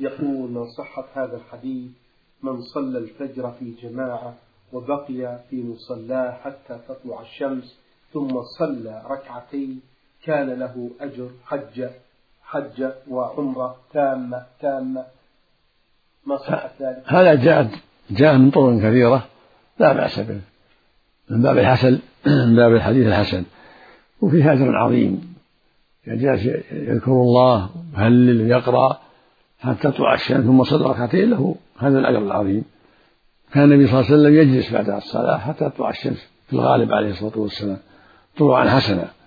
يقول من صحة هذا الحديث: من صلى الفجر في جماعة وبقي في مصلاه حتى تطلع الشمس ثم صلى ركعتين كان له أجر حجة وعمرة تامة. ما صحة ذلك؟ هذا جاء من طرق كثيرة لا بأس به، من باب الحسن، من باب الحديث الحسن، وفيه أجر عظيم. جالس يذكر الله ويهلل ويقرأ حتى تطلع الشمس ثم صلى ركعتين له هذا الأجر العظيم. كان النبي صلى الله عليه وسلم يجلس بعد الصلاة حتى تطلع الشمس في الغالب عليه الصلاة والسلام طلوعا حسنا.